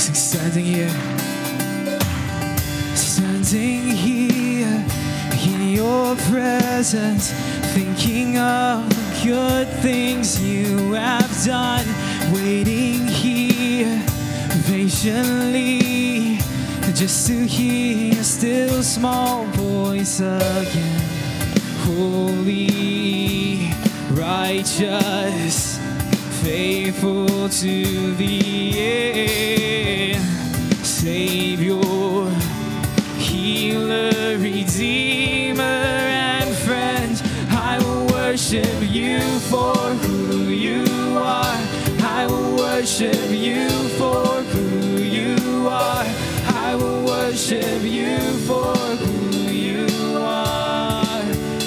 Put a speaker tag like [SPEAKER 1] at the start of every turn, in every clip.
[SPEAKER 1] Standing here in your presence, thinking of the good things you have done, waiting here patiently just to hear your still small voice again. Holy, righteous, faithful to the end, Savior, healer, redeemer, and friend. I will worship you for who you are. I will worship you for who you are. I will worship you for who you are.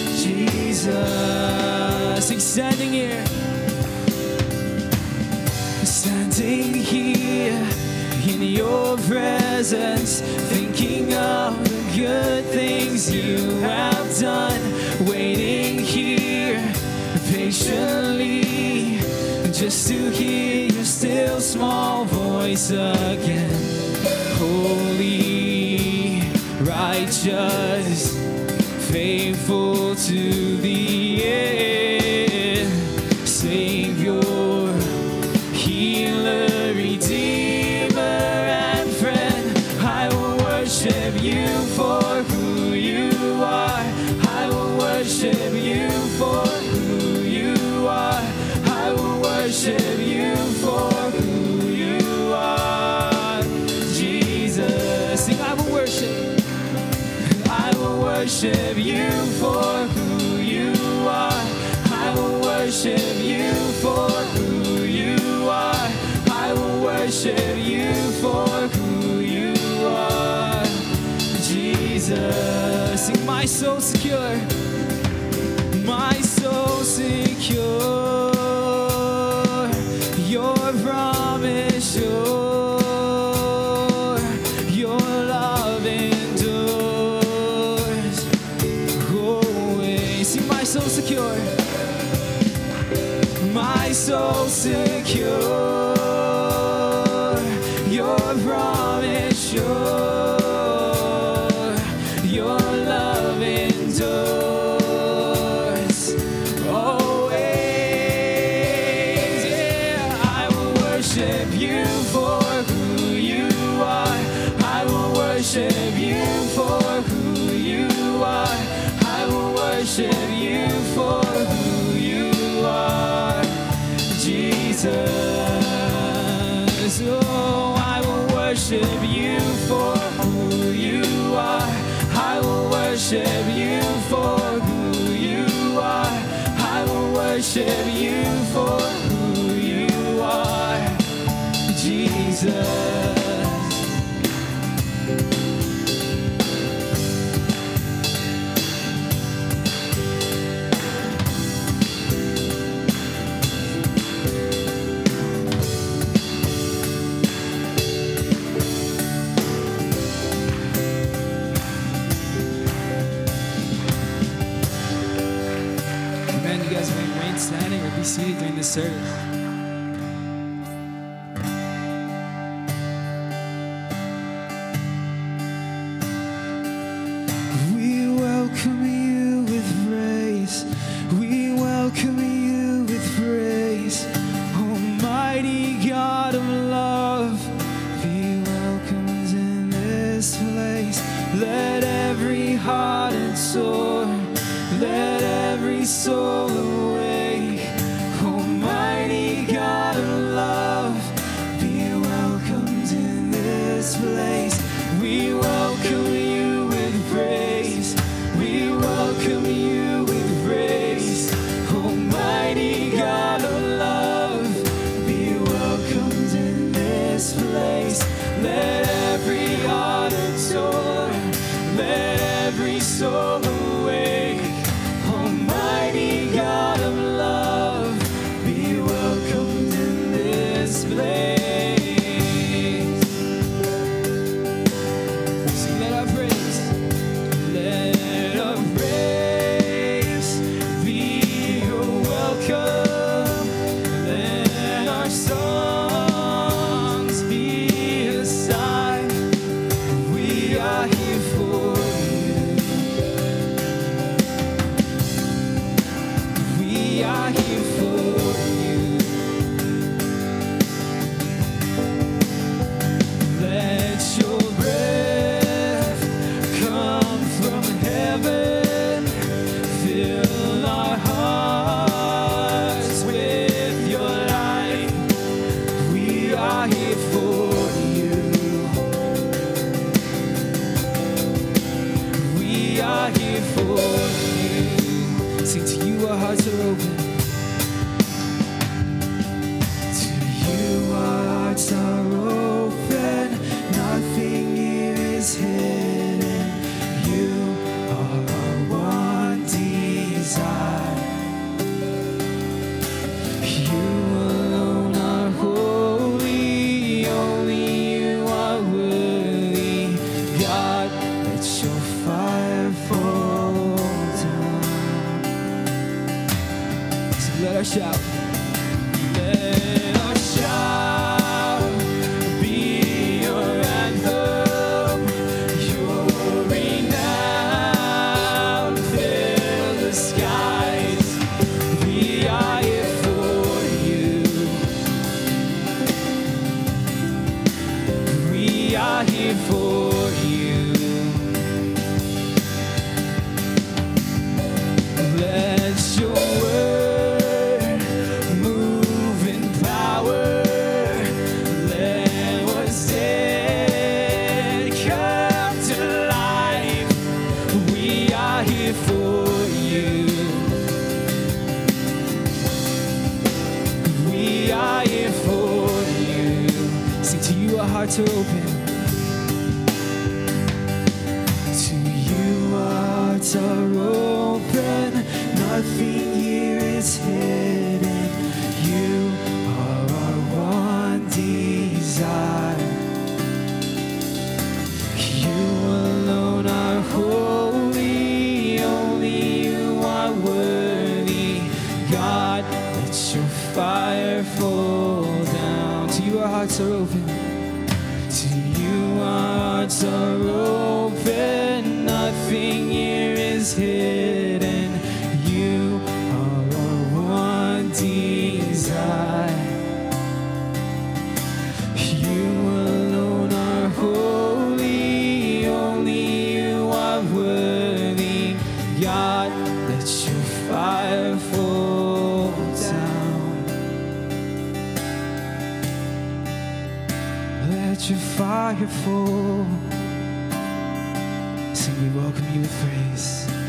[SPEAKER 1] Jesus, standing here in your presence, thinking of the good things you have done, waiting here patiently just to hear your still small voice again. Holy, righteous, faithful to the end, Savior, healer, redeemer, and friend. I will worship you for who you are. I will worship you for who you are. I will worship you for who you are. Jesus, sing, I will worship. I will worship you for who you are. I will worship you for who you are. I will worship you for who you are. Jesus, sing, my soul secure. My soul secure. Your promise sure. Your love endures always. Sing, my soul secure. My soul secure. Your promise sure. Your love endures always. Yeah, I will worship you for who you are. I will worship you for who you are. I will worship you for who you are. Jesus. Oh, I will worship you for who you are. I will worship you for who you are. I will worship you for who you are. Jesus. Standing or be seated during this service. We welcome you with praise. We welcome you with praise. Almighty God of love, be welcomed in this place. Let every heart and soul, let every soul awake. Almighty here for you. We are here for you. Sing to you, our hearts are open. To you, our hearts are open. Nothing here is hidden. You are our one desire. You alone are holy. Only you are worthy. God, let your fire fall down. So let us shout. Let our shout be your anthem. Your renown fill the skies. We are here for you. We are here for you. Let your word move in power. Let what's dead come to life. We are here for you. We are here for you. Sing to you, our hearts are open. To you, our hearts are open. Nothing here is hidden. You are our one desire. You alone are holy. Only you are worthy. God, let your fire fall down. To you, our hearts are open. To you, our hearts are open. Nothing here is hidden. You are our one desire. You alone are holy. Only you are worthy. God, let your fire fall down. Let your fire fall. Sing, we welcome you with praise.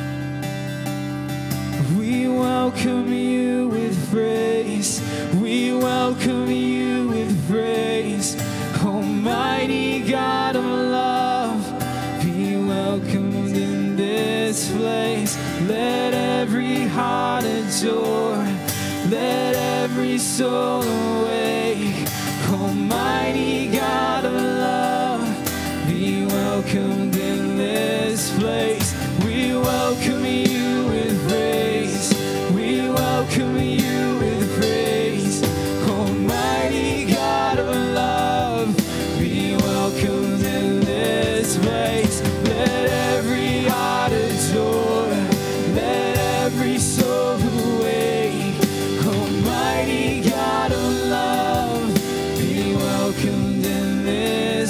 [SPEAKER 1] We welcome you with praise. We welcome you with praise. Almighty God of love, be welcomed in this place. Let every heart adore. Let every soul awake. Almighty God of love, be welcomed in this place. We welcome you with praise. We welcome you with praise. Almighty God of love, be welcomed in this place. Let every heart adore. Let every soul awake. Almighty God of love, be welcomed in this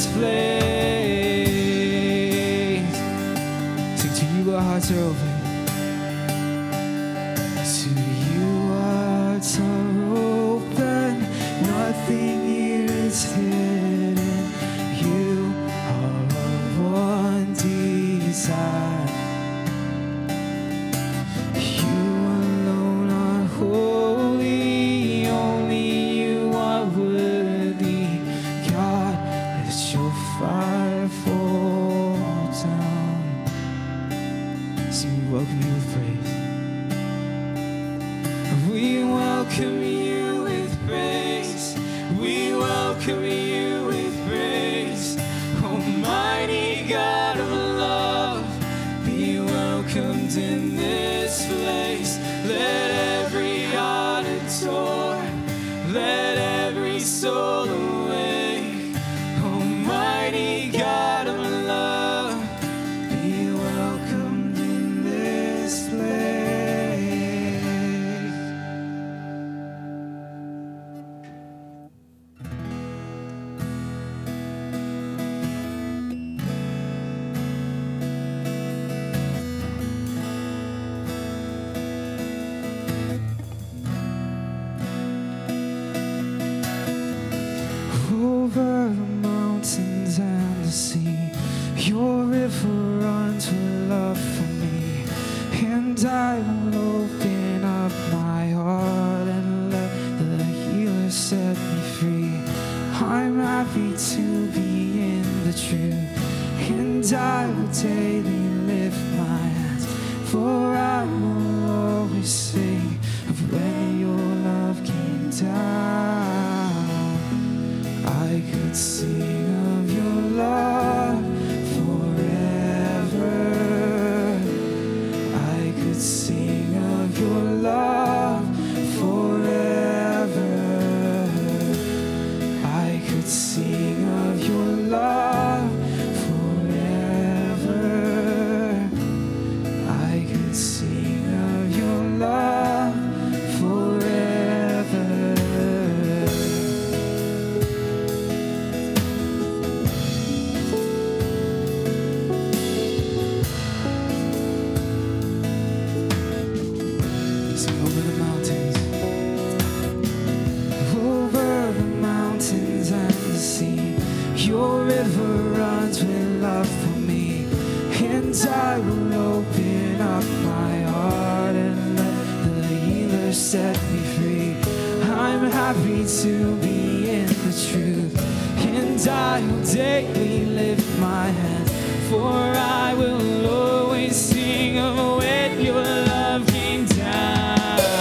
[SPEAKER 1] place. Sing to you, our hearts are open. To you, our hearts are open. Nothing here is hidden. You are our one desire. You alone are holy. Only you are worthy. God, let your fire fall down. Sing, we over the mountains and the sea. Your river runs with love for me, and I will open up my heart and let the healer set me free. I'm happy to be in the truth, and I will daily lift my hands, for I will always sing of when your love came down. I could sing of your love forever. I could sing of your love forever. I could sing of your love forever. I could sing of your love forever. Sing over the mountains, over the mountains and the sea. Your river runs with love for me, and I will open up my heart and let the healer set me free. I'm happy to be in the truth, and I will daily lift my hands, for I will always sing of when your love came down.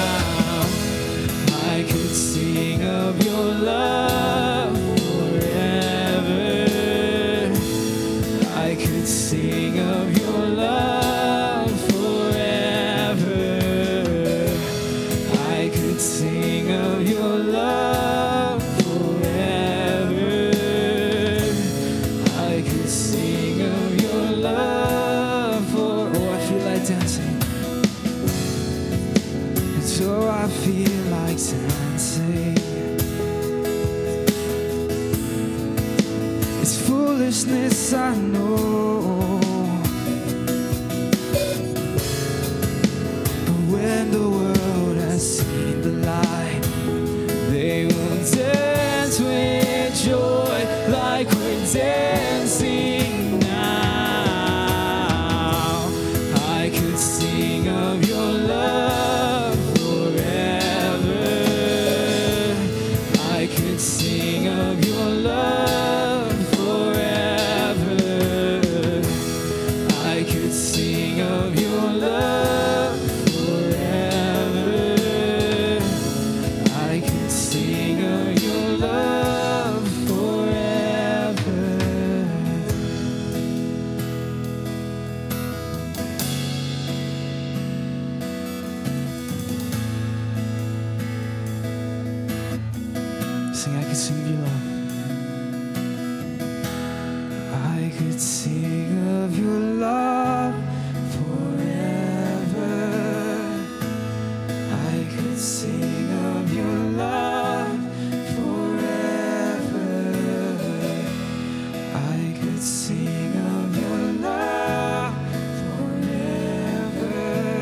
[SPEAKER 1] I could sing of your love forever. I could sing of your love forever. I could sing of your love forever. I could sing of your love for. Oh, I feel like dancing. And so I feel like dancing. It's foolishness, I know, but when the world has seen the light, they will dance with joy like we're dancing now. I could sing of your love forever. I could sing of your love forever. I could sing of your love forever. I could sing of your love forever. Sing, I could sing of your love. I could sing of your love forever. I could sing of your love forever. I could sing of your love forever.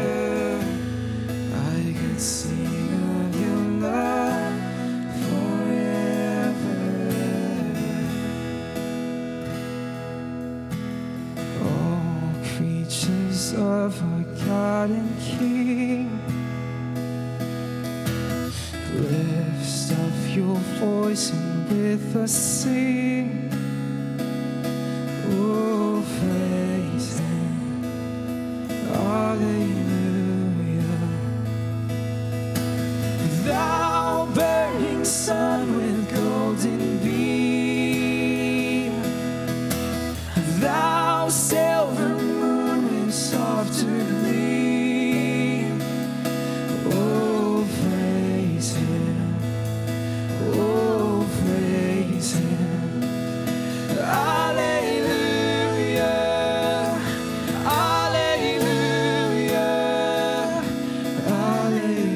[SPEAKER 1] I could sing of your love forever. All creatures of our God and King, lift up your voice and with us sing. Oh, praise Him, hallelujah. Thou burning sun with golden beam, thou silver moon with softer gleam. Oh, praise Him, oh, praise Him. Hallelujah, hallelujah, hallelujah.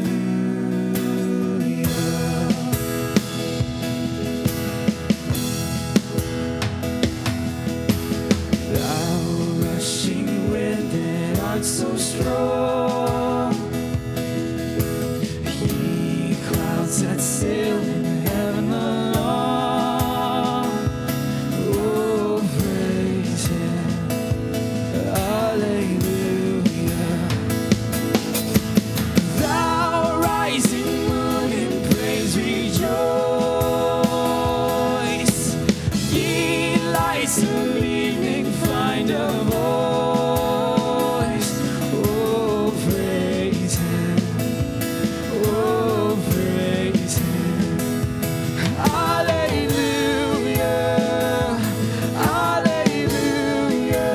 [SPEAKER 1] Thou rushing wind that art so strong, ye clouds that sail in heaven along. voice of evening find a voice. Oh, praise Him. Oh, praise Him. Hallelujah. Hallelujah.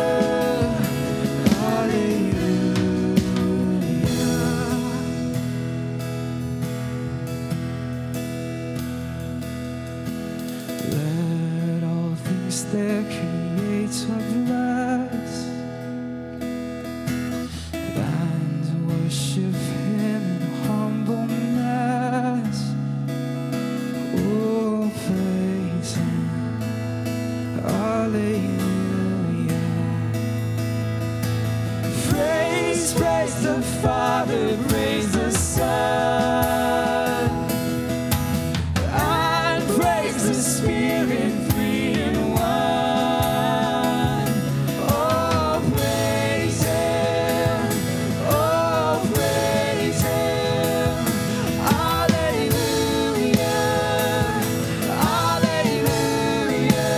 [SPEAKER 1] Let all things that Creator bless and worship Him in humbleness. Oh, praise Him. Hallelujah. Praise, praise the Father, praise the Son, and praise the Spirit, three in one. Oh, praise Him. Oh, praise Him. Hallelujah. Hallelujah.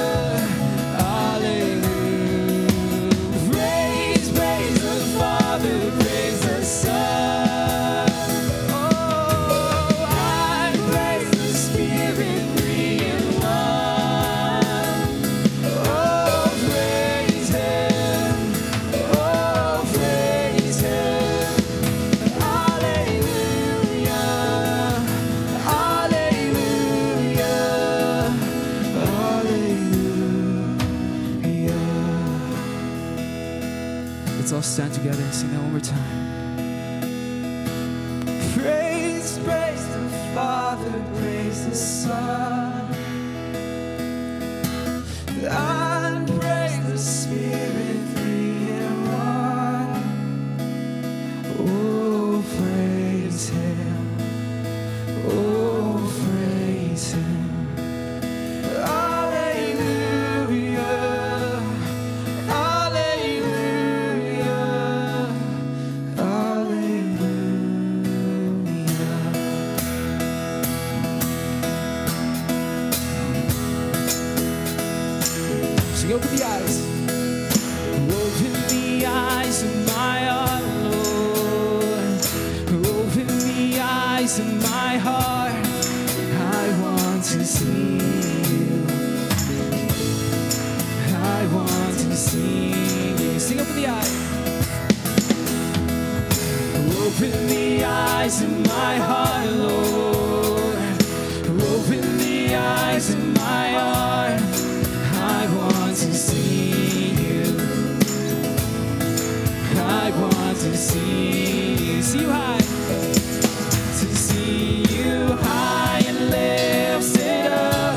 [SPEAKER 1] Hallelujah. Praise, praise the Father, praise the Son. Oh, and praise the Spirit, three in one. Oh, praise Him. Oh, praise Him. Hallelujah. Hallelujah. Hallelujah. Let's all stand together and sing that one more time. Praise, praise the Father, praise the Son, and praise the Spirit, three in one. Oh, praise Him. Oh, praise Him. Hallelujah. Hallelujah. Hallelujah. So open the eyes. Open the eyes of my heart, Lord. Open the eyes of my heart. I want to see you. I want to see you. Sing, open the eyes. Open the eyes of my heart, Lord. Open the eyes of my heart. I want to see you. I want to see you. See you high. To see you high and lifted up,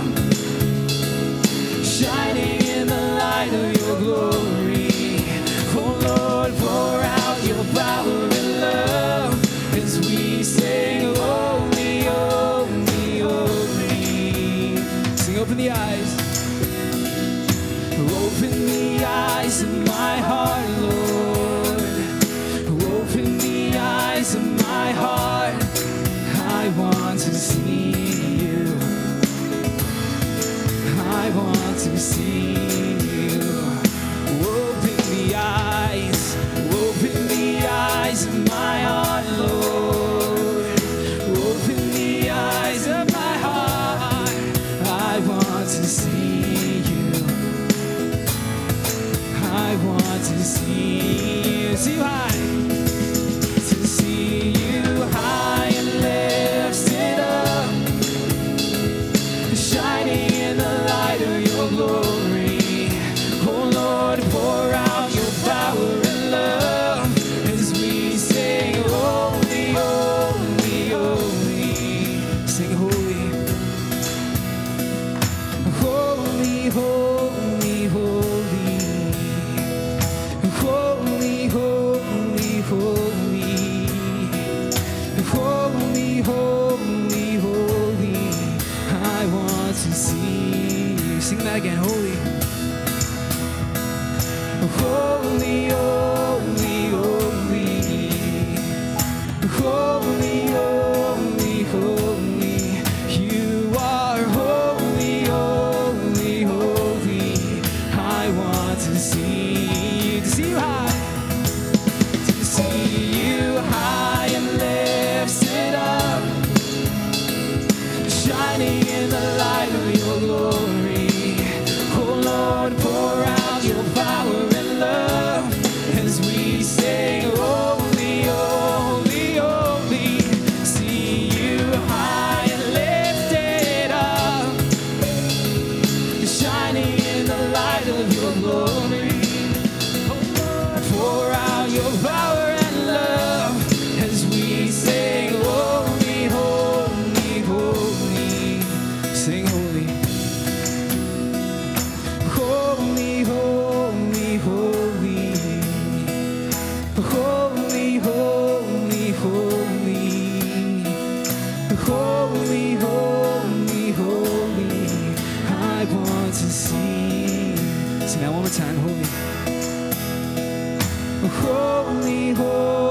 [SPEAKER 1] shining in the light of your glory. Oh Lord, pour out your power and love as we sing, holy, holy, holy. Sing, open the eyes. Open the eyes of my heart, Lord. Open the eyes of my heart. I want to see you. I want to see you. Open the eyes. Open the eyes of my heart, Lord. Open the eyes of my heart. I want to see you. I want to see you. See you high. To see you high and lifted up, shining in the light of your glory. Oh Lord, pour out your power and love as we sing, holy, holy, holy. Sing, holy. Holy, holy, holy. Holy, holy, holy. Holy, holy, holy. I want to see you. Sing that again, holy. Holy, holy, holy. Holy, holy, holy. You are holy, holy, holy. shining in the light of your glory. Pour out your power and love as we sing, holy, holy, holy. Sing holy. Holy, holy, holy. Holy, holy, holy. Holy, holy, holy. I want to sing. Sing that one more time, holy. Holy, holy.